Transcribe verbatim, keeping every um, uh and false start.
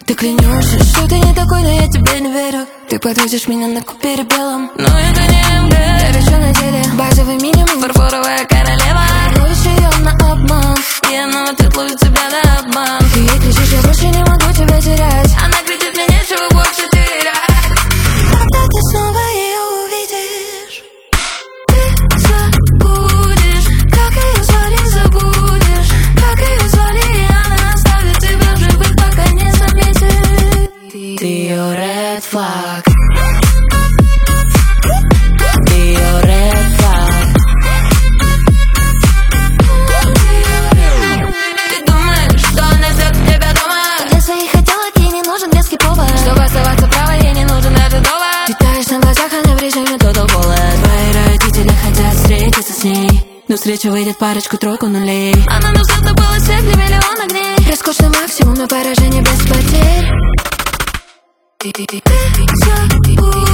Ты клянешься, что ты не такой, но я тебе не верю. Ты подвозишь меня на купере белом, но это не эм гэ. Горячо на деле, базовый минимум, фарфоровая королева. Ловишь ее на обман, и она в ответ ловит тебя на обман. Ты ей кричишь, я больше не могу тебя терять. Она кричит, мне нечего больше терять. Когда ты снова ее увидишь, ты забудешь, как ее звали, забудешь, как ее звали, и она оставит тебя в живых, пока не заметит. Ты ее red flag. Ты ее red flag. Ты думаешь, что она ждет тебя дома? Для своих хотелок ей не нужен детский повод. Чтобы оставаться правой, ей не нужен даже довод. Ты таешь на глазах, она в режиме total bullet. Твои родители хотят встретиться с ней, но встреча выйдет парочку-тройку нулей. Она доступна было свет для миллиона огней. Роскошный максимум, но поражение без потерь. Ты, ты, ты, ты, ты,